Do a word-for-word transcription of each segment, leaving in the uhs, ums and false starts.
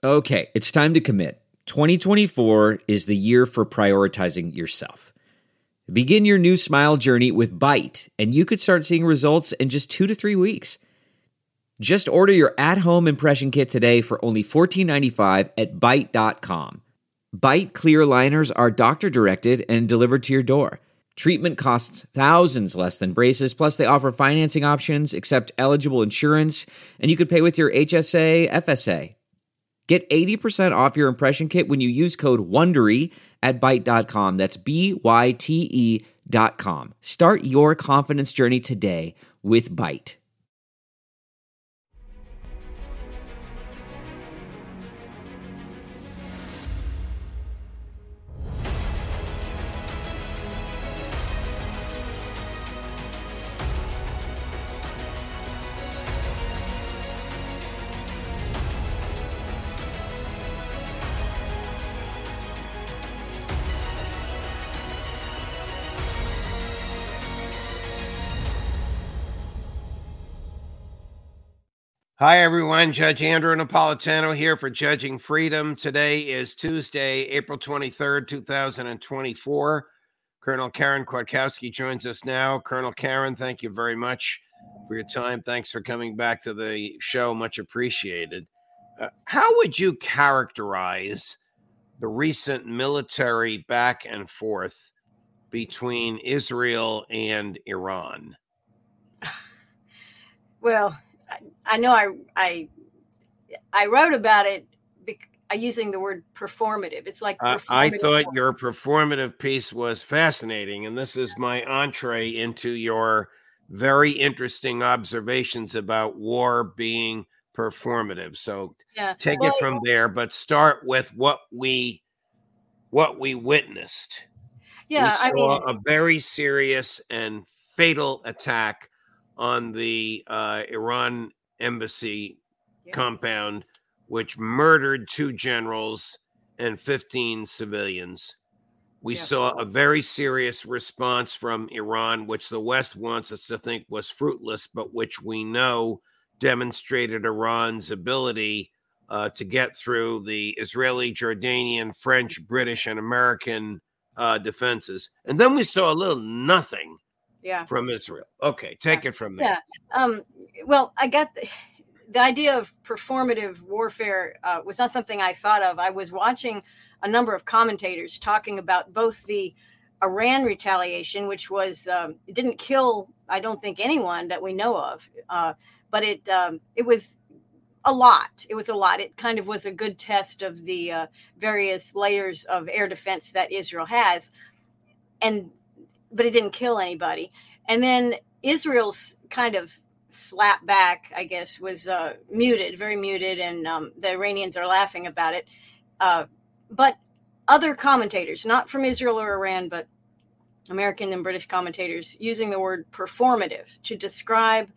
Okay, it's time to commit. twenty twenty-four is the year for prioritizing yourself. Begin your new smile journey with Byte, and you could start seeing results in just two to three weeks. Just order your at-home impression kit today for only fourteen ninety-five at byte dot com. Byte clear aligners are doctor-directed and delivered to your door. Treatment costs thousands less than braces, plus they offer financing options, accept eligible insurance, and you could pay with your H S A, F S A. Get eighty percent off your impression kit when you use code WONDERY at byte dot com. That's B Y T E dot com. Start your confidence journey today with Byte. Hi, everyone. Judge Andrew Napolitano here for Judging Freedom. Today is Tuesday, April twenty-third, two thousand twenty-four. Colonel Karen Kwiatkowski joins us now. Colonel Karen, thank you very much for your time. Thanks for coming back to the show. Much appreciated. Uh, how would you characterize the recent military back and forth between Israel and Iran? Well, I know I I I wrote about it be, using the word performative. It's like uh, I thought your performative piece was fascinating, and this is my entree into your very interesting observations about war being performative. So yeah. take well, it from there, but start with what we what we witnessed. Yeah, we saw I mean, a very serious and fatal attack on the uh, Iran embassy yeah. compound, which murdered two generals and fifteen civilians. We Yeah. saw a very serious response from Iran, which the West wants us to think was fruitless, but which we know demonstrated Iran's ability uh, to get through the Israeli, Jordanian, French, British, and American uh, defenses. And then we saw a little nothing Yeah. from Israel. Okay, take yeah. it from there. Yeah. Um, well, I got the, the idea of performative warfare uh, was not something I thought of. I was watching a number of commentators talking about both the Iran retaliation, which was um, it didn't kill, I don't think, anyone that we know of, uh, but it um, it was a lot. It was a lot. It kind of was a good test of the uh, various layers of air defense that Israel has, and but it didn't kill anybody. And then Israel's kind of slap back, I guess, was uh, muted, very muted, and um, the Iranians are laughing about it. Uh, but other commentators, not from Israel or Iran, but American and British commentators, using the word performative to describe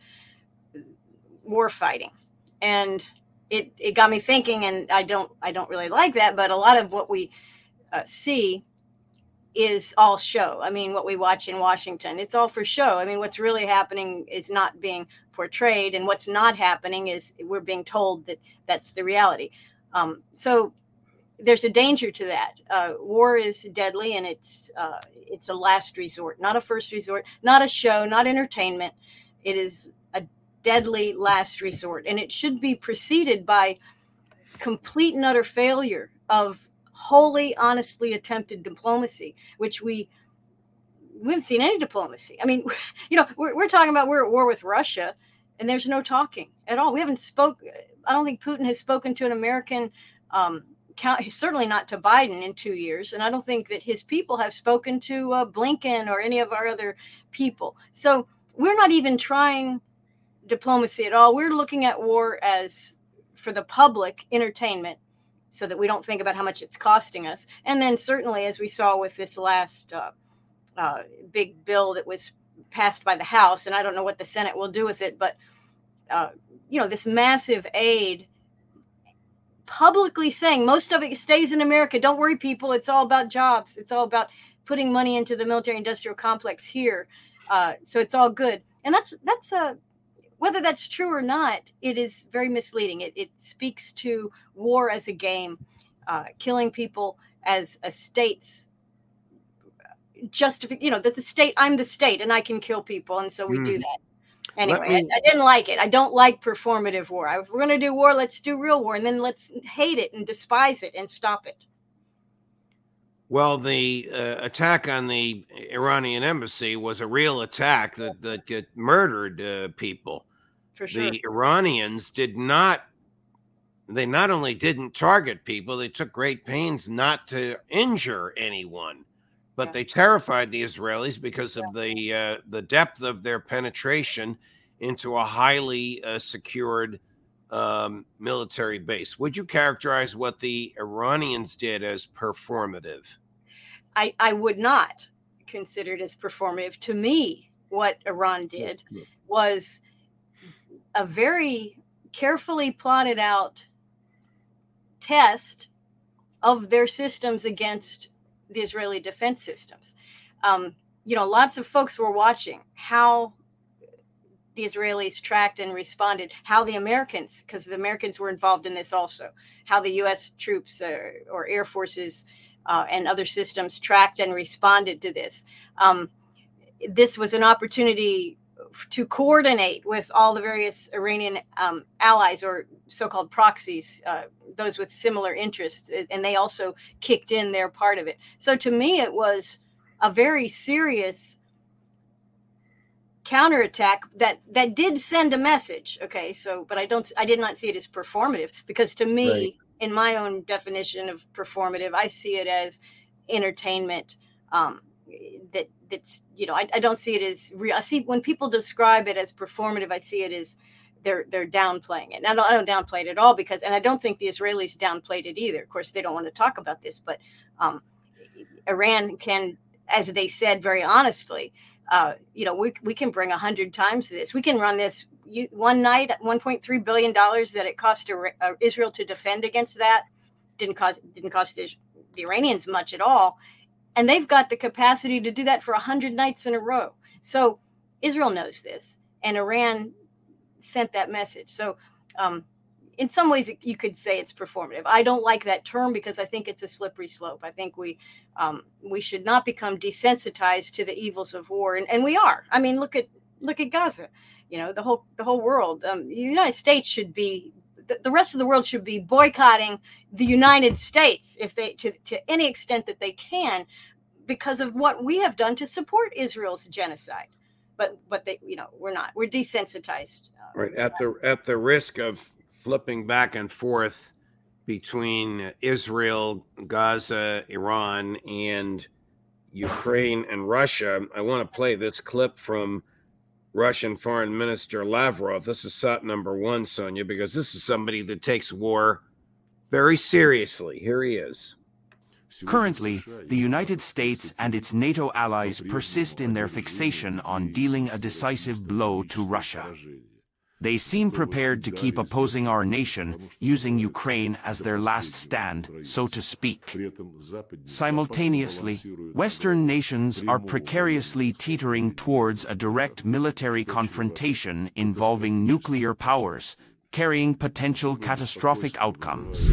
war fighting. And it, it got me thinking, and I don't I don't really like that, but a lot of what we uh, see is all show. I mean, what we watch in Washington, it's all for show. I mean, what's really happening is not being portrayed, and what's not happening is we're being told that that's the reality. Um, so there's a danger to that. Uh, war is deadly, and it's uh, it's a last resort, not a first resort, not a show, not entertainment. It is a deadly last resort, and it should be preceded by complete and utter failure of wholly honestly attempted diplomacy, which we we haven't seen any diplomacy. I mean, you know, we're, we're talking about we're at war with Russia, and there's no talking at all. We haven't spoke. I don't think Putin has spoken to an American, um, count, certainly not to Biden in two years. And I don't think that his people have spoken to uh, Blinken or any of our other people. So we're not even trying diplomacy at all. We're looking at war as for the public entertainment, so that we don't think about how much it's costing us. And then certainly, as we saw with this last uh, uh, big bill that was passed by the House, and I don't know what the Senate will do with it, but, uh, you know, this massive aid publicly saying most of it stays in America. Don't worry, people. It's all about jobs. It's all about putting money into the military industrial complex here. Uh, so it's all good. And that's, that's a, whether that's true or not, it is very misleading. It, it speaks to war as a game, uh, killing people as a state's justification, you know, that the state, I'm the state and I can kill people. And so we mm. do that. Anyway, me, I, I didn't like it. I don't like performative war. If we're going to do war, let's do real war. And then let's hate it and despise it and stop it. Well, the uh, attack on the Iranian embassy was a real attack that, that, that murdered uh, people. For sure. The Iranians did not, they not only didn't target people, they took great pains not to injure anyone. But yeah. they terrified the Israelis because of yeah. the uh, the depth of their penetration into a highly uh, secured um, military base. Would you characterize what the Iranians did as performative? I, I would not consider it as performative. To me, what Iran did was a very carefully plotted out test of their systems against the Israeli defense systems. Um, you know, lots of folks were watching how the Israelis tracked and responded, how the Americans, because the Americans were involved in this also, how the U S troops uh, or air forces uh, and other systems tracked and responded to this. Um, this was an opportunity to coordinate with all the various Iranian um, allies or so-called proxies, uh, those with similar interests, and they also kicked in their part of it. So to me, it was a very serious counterattack that that did send a message. Okay, so but I don't, I did not see it as performative, because to me, right. in my own definition of performative, I see it as entertainment. Um, that that's you know I, I don't see it as real. I see when people describe it as performative, I see it as they're they're downplaying it. And I don't, I don't downplay it at all, because and I don't think the Israelis downplayed it either. Of course, they don't want to talk about this, but um, Iran can, as they said very honestly, uh, you know, we we can bring a hundred times this. We can run this you, one night at one point three billion dollars that it cost uh, Israel to defend against that. Didn't cost didn't cost the Iranians much at all. And they've got the capacity to do that for one hundred nights in a row. So Israel knows this, and Iran sent that message. So um, in some ways, you could say it's performative. I don't like that term because I think it's a slippery slope. I think we um, we should not become desensitized to the evils of war, and, and we are. I mean, look at look at Gaza. You know, the whole the whole world. Um, the United States should be. The, the rest of the world should be boycotting the United States if they to, to any extent that they can, because of what we have done to support Israel's genocide. But but they you know we're not we're desensitized. Uh, right at the at the risk of flipping back and forth between Israel, Gaza, Iran, and Ukraine and Russia, I want to play this clip from Russian Foreign Minister Lavrov. This is shot number one, Sonia, because this is somebody that takes war very seriously. Here he is. Currently, the United States and its NATO allies persist in their fixation on dealing a decisive blow to Russia. They seem prepared to keep opposing our nation, using Ukraine as their last stand, so to speak. Simultaneously, Western nations are precariously teetering towards a direct military confrontation involving nuclear powers, carrying potential catastrophic outcomes.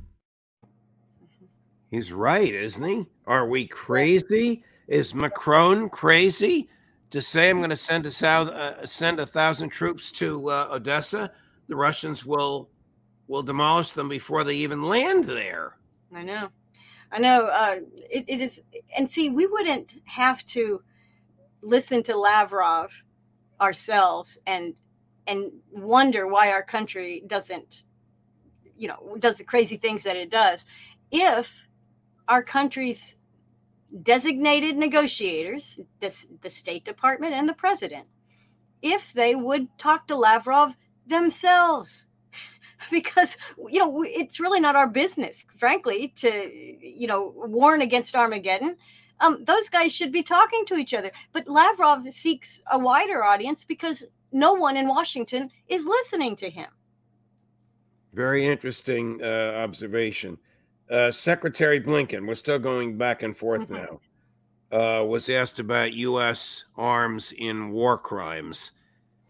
He's right, isn't he? Are we crazy? Is Macron crazy to say I'm going to send a uh, send a thousand troops to uh, Odessa? The Russians will will demolish them before they even land there. I know, I know. Uh, it, it is, and see, we wouldn't have to listen to Lavrov ourselves and and wonder why our country doesn't, you know, does the crazy things that it does, if our country's designated negotiators, this, the State Department and the president, if they would talk to Lavrov themselves. Because, you know, it's really not our business, frankly, to, you know, warn against Armageddon. Um, those guys should be talking to each other. But Lavrov seeks a wider audience because no one in Washington is listening to him. Very interesting uh, observation. Uh, Secretary Blinken, we're still going back and forth mm-hmm. now, uh, was asked about U S arms in war crimes.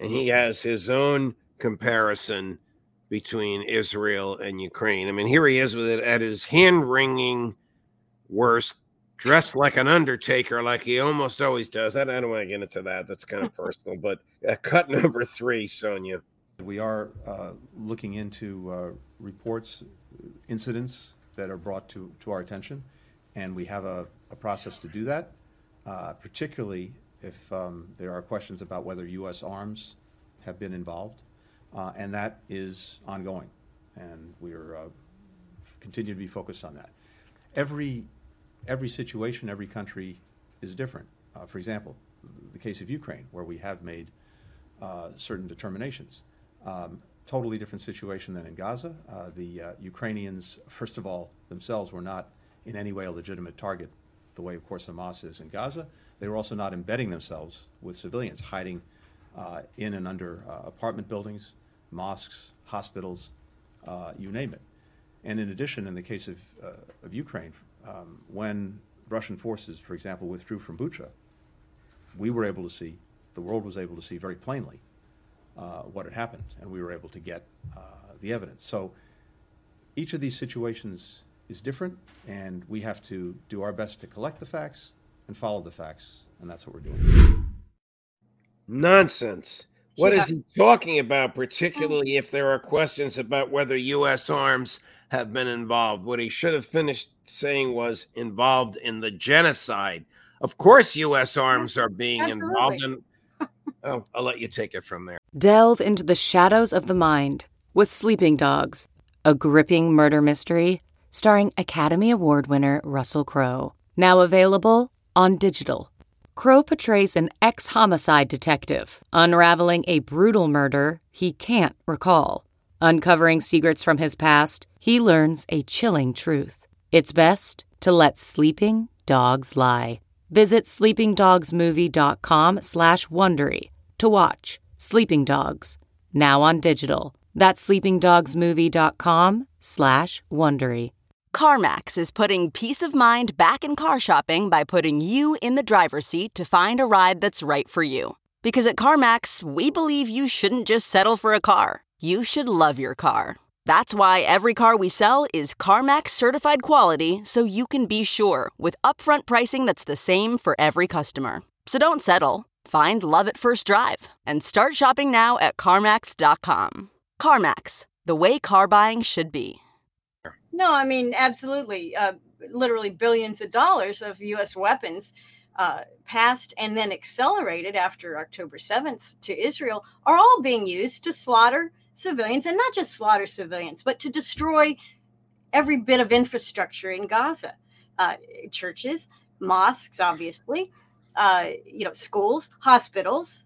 and he has his own comparison between Israel and Ukraine. I mean, here he is with it at his hand-wringing worst, dressed like an undertaker, like he almost always does. I don't want to get into that. That's kind of personal. But uh, cut number three, Sonia. We are uh, looking into uh, reports, incidents that are brought to, to our attention, and we have a, a process to do that, uh, particularly if um, there are questions about whether U S arms have been involved, uh, and that is ongoing, and we're uh, continue to be focused on that. Every every situation, every country is different. Uh, for example, the case of Ukraine, where we have made uh, certain determinations. Um, totally different situation than in Gaza. Uh, the uh, Ukrainians, first of all, themselves were not in any way a legitimate target, the way, of course, Hamas is in Gaza. They were also not embedding themselves with civilians, hiding uh, in and under uh, apartment buildings, mosques, hospitals, uh, you name it. And in addition, in the case of, uh, of Ukraine, um, when Russian forces, for example, withdrew from Bucha, we were able to see, the world was able to see very plainly uh, what had happened, and we were able to get uh, the evidence. So each of these situations is different, and we have to do our best to collect the facts and follow the facts, and that's what we're doing. Nonsense. What Yeah. is he talking about, particularly if there are questions about whether U S arms have been involved? What he should have finished saying was involved in the genocide. Of course, U S arms are being involved in. Oh, I'll let you take it from there. Delve into the shadows of the mind with Sleeping Dogs, a gripping murder mystery starring Academy Award winner Russell Crowe. Now available on digital. Crowe portrays an ex-homicide detective unraveling a brutal murder he can't recall. Uncovering secrets from his past, he learns a chilling truth. It's best to let sleeping dogs lie. Visit sleepingdogsmovie.com slash Wondery to watch Sleeping Dogs, now on digital. That's sleepingdogsmovie.com slash Wondery. CarMax is putting peace of mind back in car shopping by putting you in the driver's seat to find a ride that's right for you. Because at CarMax, we believe you shouldn't just settle for a car. You should love your car. That's why every car we sell is CarMax certified quality, so you can be sure with upfront pricing that's the same for every customer. So don't settle. Find love at first drive and start shopping now at CarMax dot com. CarMax, the way car buying should be. No, I mean, absolutely. Uh, literally billions of dollars of U S weapons uh, passed and then accelerated after October seventh to Israel are all being used to slaughter civilians, and not just slaughter civilians, but to destroy every bit of infrastructure in Gaza. Uh, churches, mosques, obviously, uh, you know, schools, hospitals,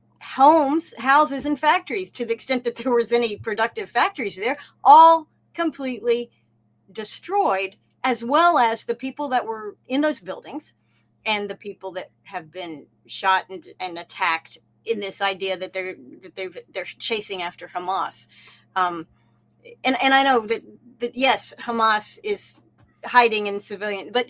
homes, houses, and factories, to the extent that there was any productive factories there, all completely destroyed, as well as the people that were in those buildings and the people that have been shot and, and attacked in this idea that they're that they're they're chasing after Hamas. Um, and and I know that that yes, Hamas is hiding in civilian, but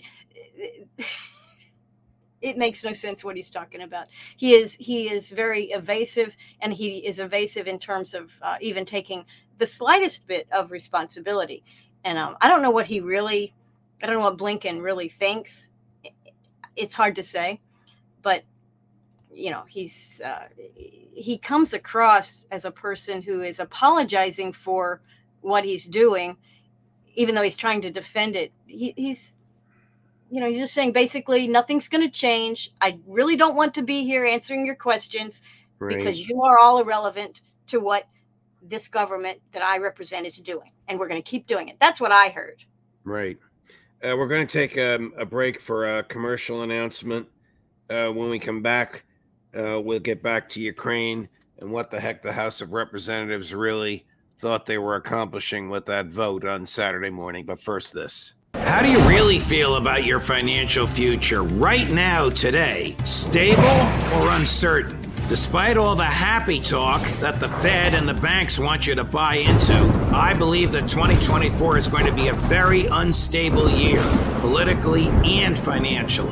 it makes no sense what he's talking about. He is he is very evasive, and he is evasive in terms of uh, even taking the slightest bit of responsibility. And um, I don't know what he really, I don't know what Blinken really thinks. It's hard to say, but you know, he's uh, he comes across as a person who is apologizing for what he's doing, even though he's trying to defend it. He, he's, you know, he's just saying basically nothing's going to change. I really don't want to be here answering your questions Right. because you are all irrelevant to what this government that I represent is doing, and we're going to keep doing it. That's what I heard. Right. Uh, we're going to take um, a break for a commercial announcement. Uh, when we come back, uh, we'll get back to Ukraine and what the heck the House of Representatives really thought they were accomplishing with that vote on Saturday morning. But first, this. How do you really feel about your financial future right now, today? Stable or uncertain? Despite all the happy talk that the Fed and the banks want you to buy into, I believe that twenty twenty-four is going to be a very unstable year, politically and financially.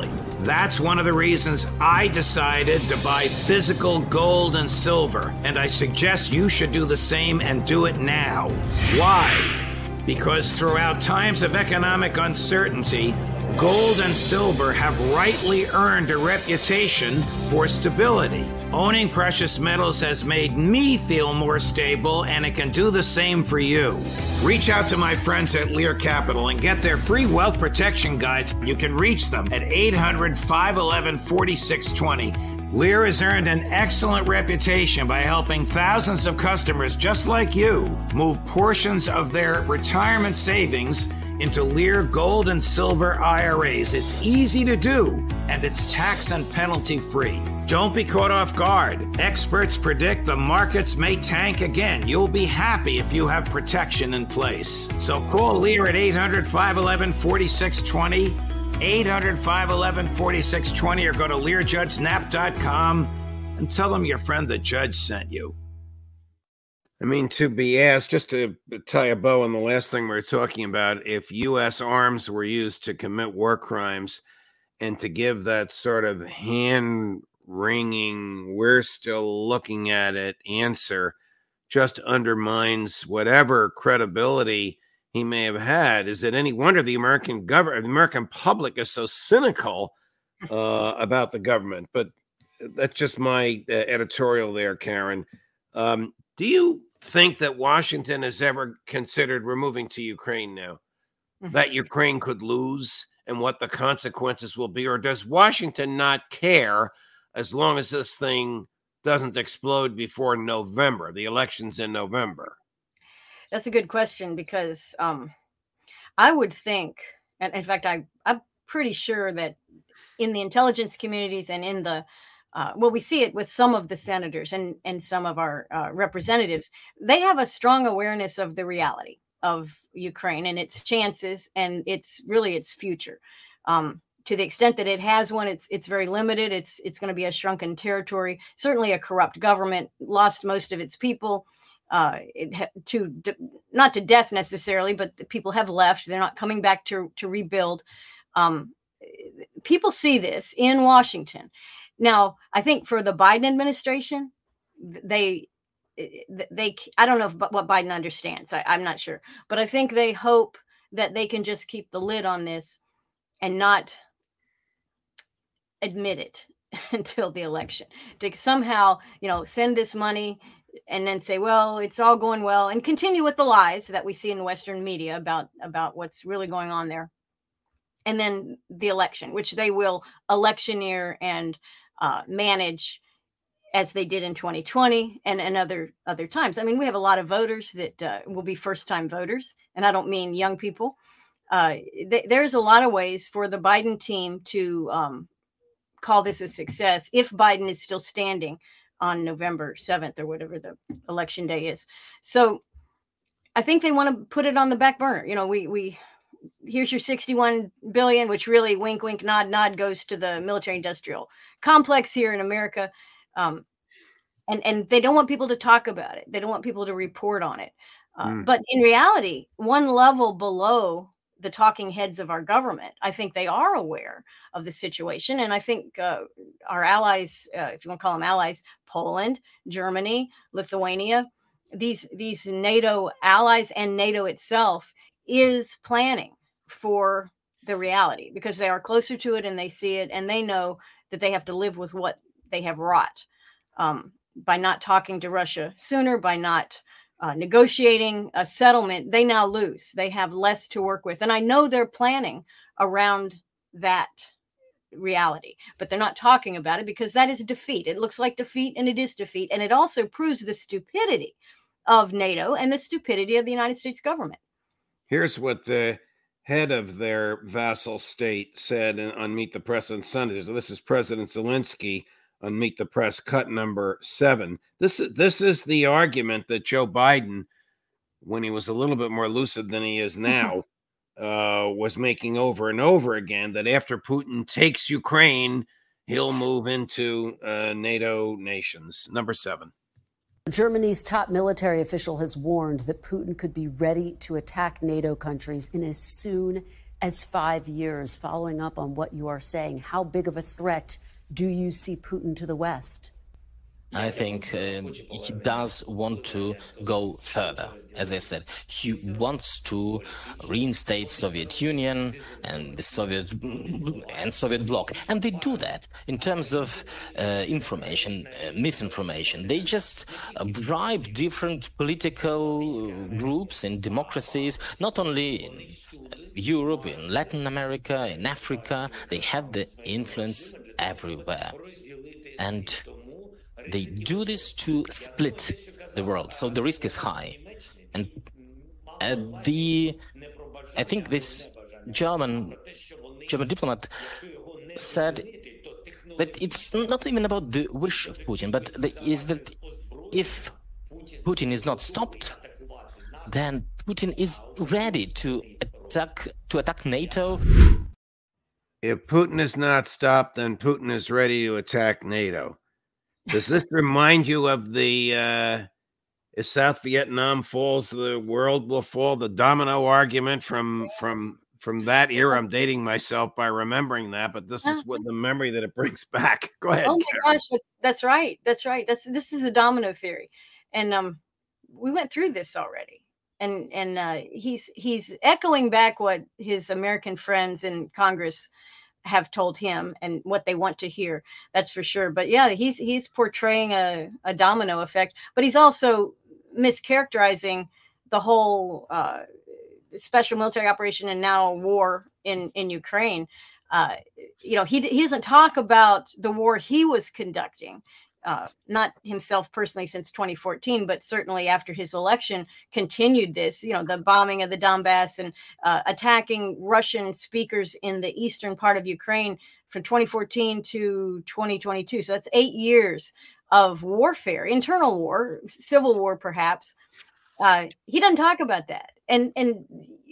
That's one of the reasons I decided to buy physical gold and silver, and I suggest you should do the same and do it now. Why? Because throughout times of economic uncertainty, gold and silver have rightly earned a reputation for stability. Owning precious metals has made me feel more stable, and it can do the same for you. Reach out to my friends at Lear Capital and get their free wealth protection guides. You can reach them at eight hundred, five one one, four six two zero. Lear has earned an excellent reputation by helping thousands of customers just like you move portions of their retirement savings into Lear gold and silver I R As. It's easy to do, and it's tax and penalty free. Don't be caught off guard. Experts predict the markets may tank again. You'll be happy if you have protection in place. So call Lear at eight hundred, five one one, four six two zero, eight hundred, five one one, four six two zero, or go to lear judge nap dot com and tell them your friend the judge sent you. I mean, to be asked, just to tie a bow on the last thing we were talking about, if U S arms were used to commit war crimes, and to give that sort of hand-wringing, we're still looking at it answer, just undermines whatever credibility he may have had. Is it any wonder the American government, the American public is so cynical uh, about the government? But that's just my uh, editorial there, Karen. Um, do you think that Washington has ever considered removing to Ukraine now, that Ukraine could lose and what the consequences will be? Or does Washington not care as long as this thing doesn't explode before November? The election's in November. That's a good question, because um, I would think, and in fact, I, I'm pretty sure that in the intelligence communities and in the Uh, well, we see it with some of the senators and, and some of our uh, representatives. They have a strong awareness of the reality of Ukraine and its chances, and it's really its future. Um, to the extent that it has one, it's it's very limited. It's it's going to be a shrunken territory. Certainly, a corrupt government lost most of its people uh, it ha- to d- not to death necessarily, but the people have left. They're not coming back to to rebuild. Um, people see this in Washington. Now, I think for the Biden administration, they, they, I don't know if, what Biden understands. I, I'm not sure, but I think they hope that they can just keep the lid on this and not admit it until the election, to somehow, you know, send this money and then say, well, it's all going well, and continue with the lies that we see in Western media about, about what's really going on there. And then the election, which they will electioneer and uh, manage as they did in twenty twenty and, and other other times. I mean, we have a lot of voters that uh, will be first-time voters, and I don't mean young people. Uh, th- there's a lot of ways for the Biden team to um, call this a success if Biden is still standing on November seventh or whatever the election day is. So I think they want to put it on the back burner. You know, we we. Here's your sixty-one billion, which really wink, wink, nod, nod goes to the military industrial complex here in America. Um, and, and they don't want people to talk about it. They don't want people to report on it. Uh, mm. But in reality, one level below the talking heads of our government, I think they are aware of the situation. And I think uh, our allies, uh, if you want to call them allies, Poland, Germany, Lithuania, these, these NATO allies and NATO itself is planning for the reality, because they are closer to it and they see it, and they know that they have to live with what they have wrought um, by not talking to Russia sooner, by not uh, negotiating a settlement. They now lose. They have less to work with. And I know they're planning around that reality, but they're not talking about it because that is defeat. It looks like defeat, and it is defeat. And it also proves the stupidity of NATO and the stupidity of the United States government. Here's what the head of their vassal state said on Meet the Press on Sunday. So this is President Zelensky on Meet the Press, cut number seven. This, this is the argument that Joe Biden, when he was a little bit more lucid than he is now, uh, was making over and over again, that after Putin takes Ukraine, he'll move into uh, NATO nations. Number seven. Germany's top military official has warned that Putin could be ready to attack NATO countries in as soon as five years? Following up on what you are saying, how big of a threat do you see Putin to the West? I think um, he does want to go further. As I said, he wants to reinstate Soviet Union and the Soviet and Soviet bloc, and they do that in terms of uh, information, uh, misinformation. They just uh, bribe different political groups in democracies, not only in Europe, in Latin America, in Africa. They have the influence everywhere, and they do this to split the world, so the risk is high. And uh, the, I think this German German diplomat said that it's not even about the wish of Putin, but the, is that if Putin is not stopped, then Putin is ready to attack to attack NATO. If Putin is not stopped, then Putin is ready to attack NATO. Does this remind you of the, uh, if South Vietnam falls, the world will fall, the domino argument from from from that era? I'm dating myself by remembering that, but this is what the memory that it brings back. Go ahead. Oh my Karen. gosh, that's, that's right. That's right. That's this is the domino theory, and um, we went through this already. And and uh, he's he's echoing back what his American friends in Congress have told him and what they want to hear. That's for sure. But yeah, he's he's portraying a, a domino effect, but he's also mischaracterizing the whole uh, special military operation and now war in, in Ukraine. Uh, you know, he, he doesn't talk about the war he was conducting, uh, not himself personally since twenty fourteen, but certainly after his election continued this, you know, the bombing of the Donbass and uh, attacking Russian speakers in the eastern part of Ukraine from twenty fourteen to twenty twenty-two. So that's eight years of warfare, internal war, civil war, perhaps. Uh, he doesn't talk about that. And, and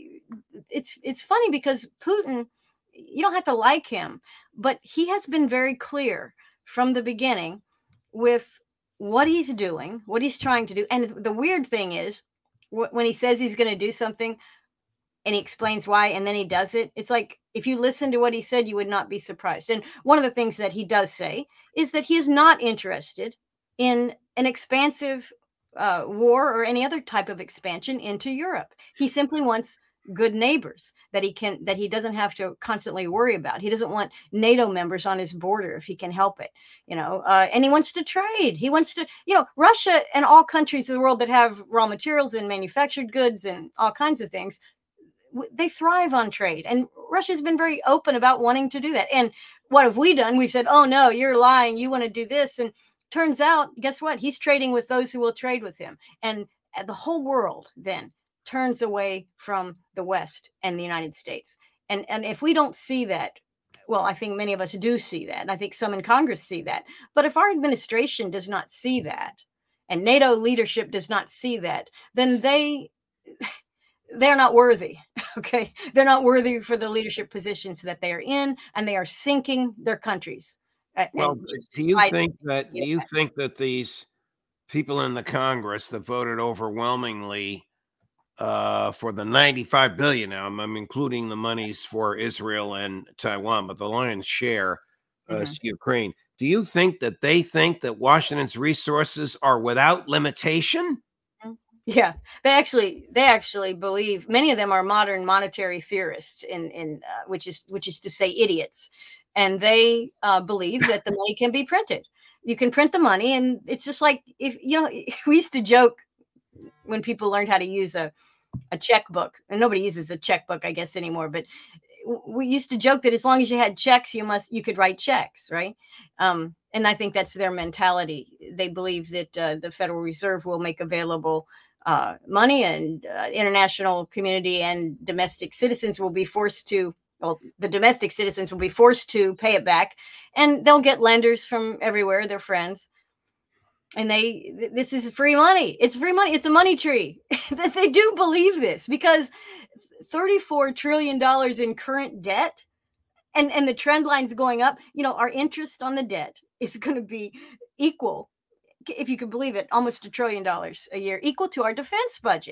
it's, it's funny because Putin, you don't have to like him, but he has been very clear from the beginning with what he's doing, what he's trying to do. And the weird thing is wh- when he says he's going to do something and he explains why, and then he does it, it's like, if you listen to what he said, you would not be surprised. And one of the things that he does say is that he is not interested in an expansive uh, war or any other type of expansion into Europe. He simply wants good neighbors that he can, that he doesn't have to constantly worry about. He doesn't want NATO members on his border if he can help it, you know, uh, and he wants to trade. He wants to, you know, Russia and all countries of the world that have raw materials and manufactured goods and all kinds of things, they thrive on trade. And Russia's been very open about wanting to do that. And what have we done? We said, oh no, you're lying. You want to do this. And turns out, guess what? He's trading with those who will trade with him. And the whole world then turns away from the West and the United States. And, and if we don't see that, well, I think many of us do see that. And I think some in Congress see that. But if our administration does not see that, and NATO leadership does not see that, then they, they're not worthy. Okay. They're not worthy for the leadership positions that they are in, and they are sinking their countries. Well, And do you despite- think that, do yeah. you think that these people in the Congress that voted overwhelmingly uh, for the ninety-five billion now, I'm, I'm including the monies for Israel and Taiwan, but the lion's share uh, is Mm-hmm. Ukraine. Do you think that they think that Washington's resources are without limitation? Yeah, they actually they actually believe, many of them are modern monetary theorists, in in uh, which is which is to say idiots, and they uh, believe that the money can be printed. You can print the money, and it's just like, if you know, we used to joke when people learned how to use a a checkbook, and nobody uses a checkbook, I guess, anymore. But we used to joke that as long as you had checks, you must you could write checks, right? Um, and I think that's their mentality. They believe that uh, the Federal Reserve will make available uh, money, and uh, international community and domestic citizens will be forced to. Well, the domestic citizens will be forced to pay it back, and they'll get lenders from everywhere, their friends. And they, this is free money. It's free money. It's a money tree. That they do believe this, because thirty-four trillion dollars in current debt, and, and the trend line's going up. You know, our interest on the debt is going to be equal, if you can believe it, almost a trillion dollars a year, equal to our defense budget.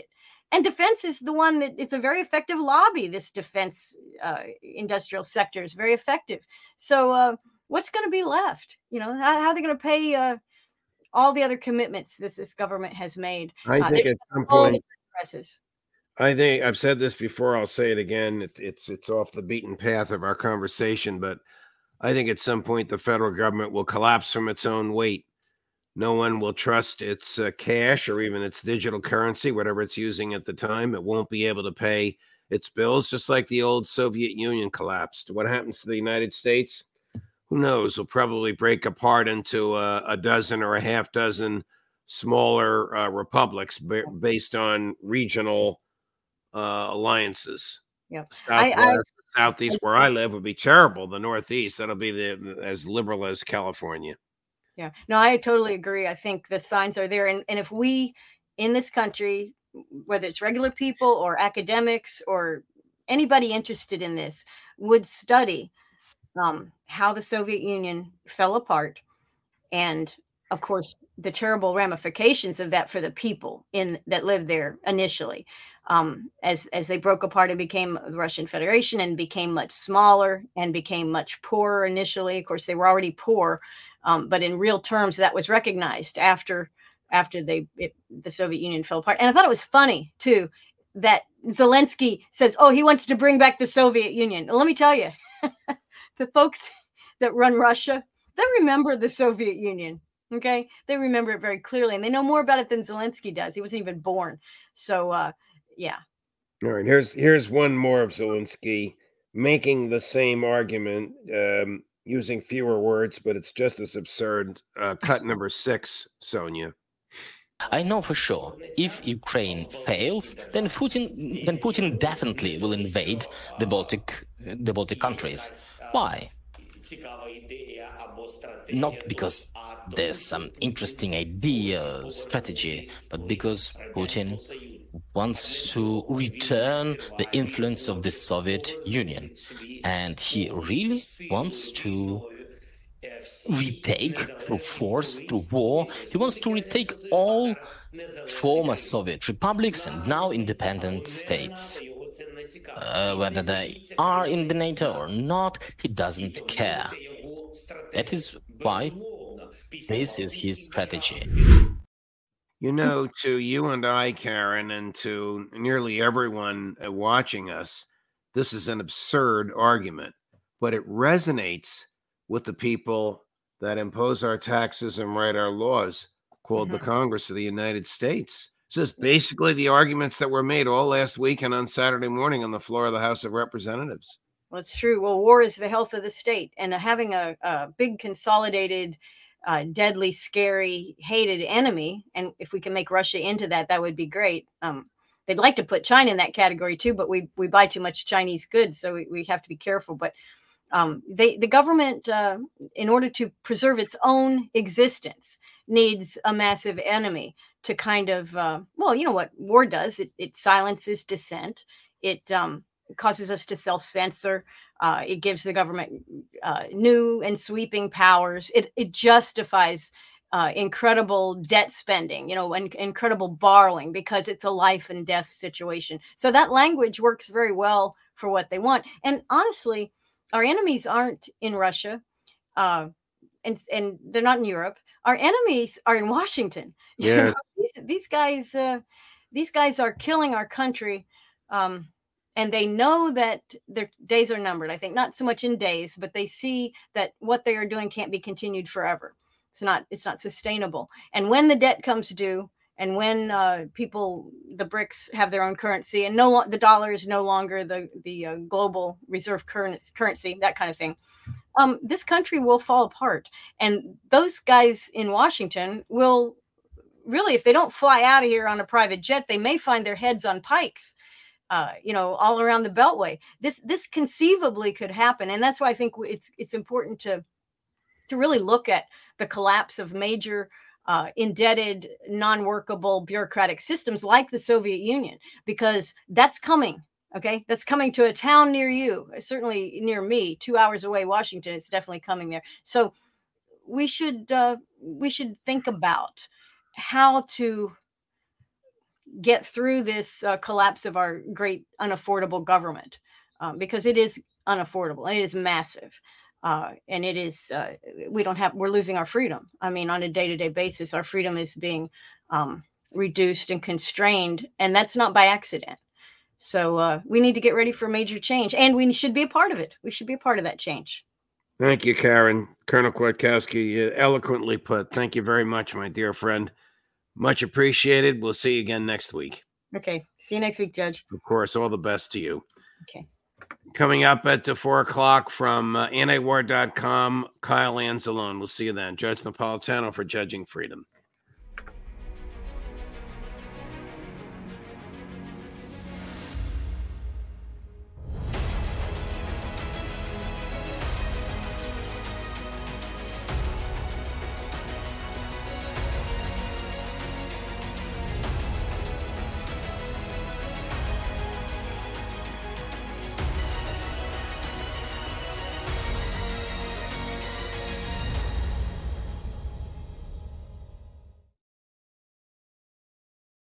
And defense is the one that it's a very effective lobby. This defense uh, industrial sector is very effective. So uh, what's going to be left? You know, how, how are they going to pay uh, all the other commitments that this government has made? I Uh, think there's at some all point, the presses. I think I've said this before. I'll say it again. It, it's it's off the beaten path of our conversation, but I think at some point the federal government will collapse from its own weight. No one will trust its uh, cash or even its digital currency, whatever it's using at the time. It won't be able to pay its bills, just like the old Soviet Union collapsed. What happens to the United States? Who knows? We'll probably break apart into a, a dozen or a half dozen smaller uh, republics b- based on regional uh, alliances. Yeah, Southwest, I, I, Southeast, where I live, would be terrible. The Northeast, that'll be the as liberal as California. Yeah, no, I totally agree. I think the signs are there. And, and if we in this country, whether it's regular people or academics or anybody interested in this, would study um, how the Soviet Union fell apart and, of course, the terrible ramifications of that for the people in that lived there initially. Um, as as they broke apart and became the Russian Federation and became much smaller and became much poorer initially. Of course, they were already poor, um, but in real terms, that was recognized after after they it, the Soviet Union fell apart. And I thought it was funny too that Zelensky says, "Oh, he wants to bring back the Soviet Union." Well, let me tell you, the folks that run Russia, they remember the Soviet Union. Okay, they remember it very clearly, and they know more about it than Zelensky does. He wasn't even born, so. Uh, Yeah. All right. Here's here's one more of Zelensky making the same argument, um, using fewer words, but it's just as absurd. Uh, cut number six, Sonia. I know for sure if Ukraine fails, then Putin then Putin definitely will invade the Baltic the Baltic countries. Why? Not because there's some interesting idea, strategy, but because Putin wants to return the influence of the Soviet Union. And he really wants to retake, through force, through war, he wants to retake all former Soviet republics and now independent states. Uh, whether they are in the NATO or not, he doesn't care. That is why this is his strategy. You know, to you and I, Karen, and to nearly everyone watching us, this is an absurd argument, but it resonates with the people that impose our taxes and write our laws, called mm-hmm. the Congress of the United States. This is basically the arguments that were made all last week and on Saturday morning on the floor of the House of Representatives. Well, it's true. Well, war is the health of the state, and having a, a big consolidated Uh, deadly, scary, hated enemy. And if we can make Russia into that, that would be great. Um, they'd like to put China in that category too, but we we buy too much Chinese goods, so we, we have to be careful. But um, they the government, uh, in order to preserve its own existence, needs a massive enemy to kind of, uh, well, you know what war does? It, it silences dissent. It um, causes us to self-censor. Uh, it gives the government uh, new and sweeping powers. It it justifies uh, incredible debt spending, you know, and incredible borrowing because it's a life and death situation. So that language works very well for what they want. And honestly, our enemies aren't in Russia, uh, and and they're not in Europe. Our enemies are in Washington. Yeah, you know, these, these guys, uh, these guys are killing our country. Um, And they know that their days are numbered. I think not so much in days, but they see that what they are doing can't be continued forever. It's not, it's not sustainable. And when the debt comes due, and when uh, people, the BRICS have their own currency, and no, the dollar is no longer the the uh, global reserve currency, that kind of thing, um, this country will fall apart. And those guys in Washington will really, if they don't fly out of here on a private jet, they may find their heads on pikes. Uh, you know, all around the Beltway. This this conceivably could happen, and that's why I think it's it's important to to really look at the collapse of major uh, indebted, non-workable bureaucratic systems like the Soviet Union, because that's coming. Okay, that's coming to a town near you, certainly near me, two hours away, Washington. It's definitely coming there. So we should uh, we should think about how to get through this uh, collapse of our great unaffordable government, um, because it is unaffordable and it is massive. Uh, and it is, uh, we don't have, we're losing our freedom. I mean, on a day-to-day basis, our freedom is being um, reduced and constrained, and that's not by accident. So uh, we need to get ready for major change, and we should be a part of it. We should be a part of that change. Thank you, Karen. Colonel Kwiatkowski, eloquently put. Thank you very much, my dear friend. Much appreciated. We'll see you again next week. Okay. See you next week, Judge. Of course. All the best to you. Okay. Coming up at uh, four o'clock from uh, antiwar dot com, Kyle Anzalone. We'll see you then. Judge Napolitano for Judging Freedom.